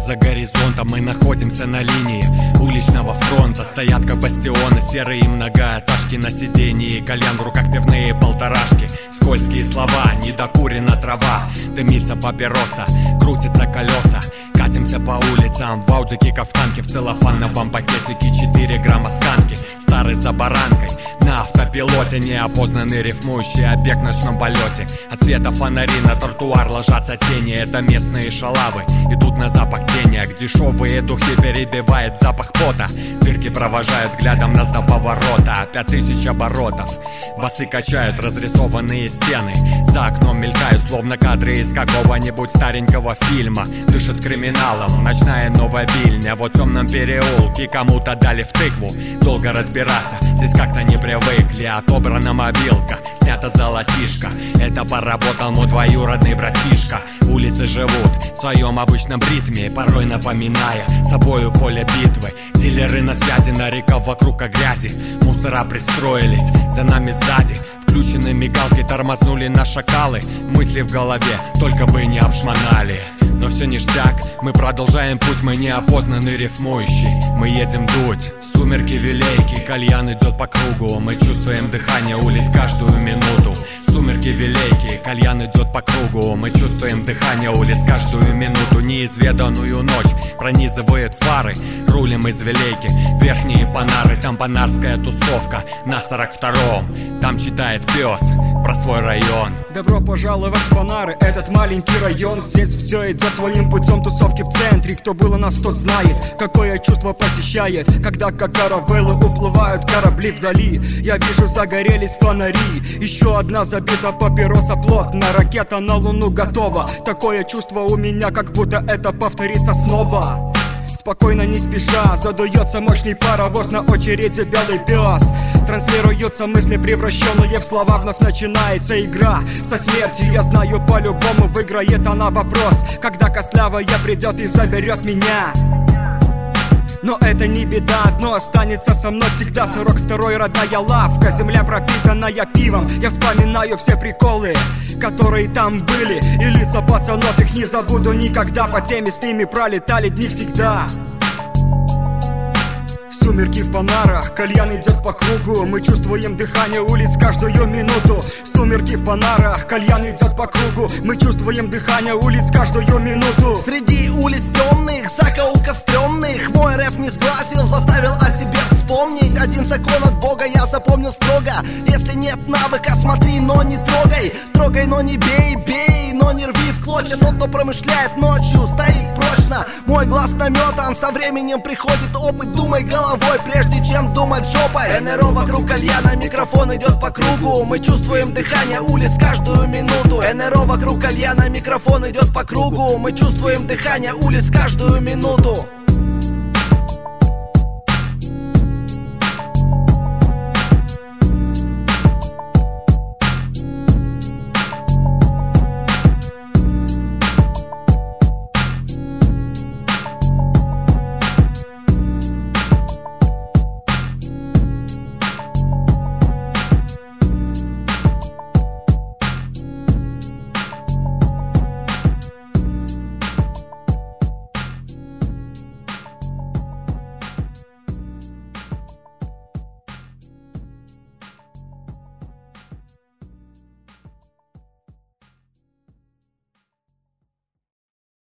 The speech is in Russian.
за горизонтом. Мы находимся на линии уличного фронта. Стоят как бастионы серые многоэтажки на сиденье. Кальян в руках, пивные полторашки. Скользкие слова, недокурена трава. Дымится папироса, крутятся колеса. Катимся по улицам в аудике, кафтанке, в целлофановом пакетике 4 грамма сканки. Старый за баранкой, на автопилоте. Неопознанный рифмующий объект в ночном полете. От света фонари на тротуар ложатся тени. Это местные шалавы, идут на запах денег. Дешевые духи перебивает запах пота. Дырки провожают взглядом нас до поворота. 5000 оборотов, басы качают разрисованные стены. За окном мелькают словно кадры из какого-нибудь старенького фильма. Дышит криминалом ночная Новая Вильня. В темном переулке кому-то дали в тыкву. Долго разбираться, здесь как-то не привыкли. Отобрана мобилка, снята золотишко. Это поработал мой двоюродный братишка. Улицы живут в своем обычном ритме, порой напоминая собою поле битвы. Дилеры на связи, на реках вокруг о грязи. Мусора пристроились за нами сзади. Включены мигалки, тормознули на шакалы. Мысли в голове, только бы не обшмонали. Но все ништяк, мы продолжаем путь, мы неопознанный рифмующий. Мы едем дуть, сумерки велейки, кальян идет по кругу. Мы чувствуем дыхание улиц каждую минуту. Сумерки велейки, кальян идет по кругу. Мы чувствуем дыхание улиц каждую минуту. Неизведанную ночь пронизывает фары. Рулим из Велейки, верхние Панары. Там панарская тусовка на 42-м. Там читает пес про свой район. Добро пожаловать в Панары, этот маленький район. Здесь все идет своим путем, тусовки в центре. Кто был у нас, тот знает, какое чувство посещает, когда как каравеллы уплывают корабли вдали. Я вижу, загорелись фонари. Еще одна забита папироса плотно. Ракета на Луну готова. Такое чувство у меня, как будто это повторится снова. Спокойно, не спеша, задуется мощный паровоз. На очереди белый пес. Транслируются мысли, превращенные в слова. Вновь начинается игра со смертью. Я знаю, по-любому выиграет она вопрос, когда костлявая придет и заберет меня. Но это не беда, одно останется со мной всегда. 42-й родная лавка, земля пропитанная пивом. Я вспоминаю все приколы, которые там были, и лица пацанов, их не забуду никогда. По теме с ними пролетали дни всегда. Сумерки в Панарах, кальян идет по кругу. Мы чувствуем дыхание улиц каждую минуту. Сумерки в Панарах, кальян идет по кругу. Мы чувствуем дыхание улиц каждую минуту. Среди улиц темных, закоулков стрёмных, мой рэп не сглазил, заставил о себе вспомнить. Один закон от Бога я запомнил строго: если нет навыка, смотри, но не трогай. Трогай, но не бей, бей, но не рви в клочья. Тот, кто промышляет ночью, стоит прочно. Мой глаз наметан, со временем приходит опыт. Думай головой, прежде чем думать жопой. НРО вокруг кальяна, микрофон идет по кругу. Мы чувствуем дыхание улиц каждую минуту. НРО вокруг кальяна, микрофон идет по кругу. Мы чувствуем дыхание улиц каждую минуту.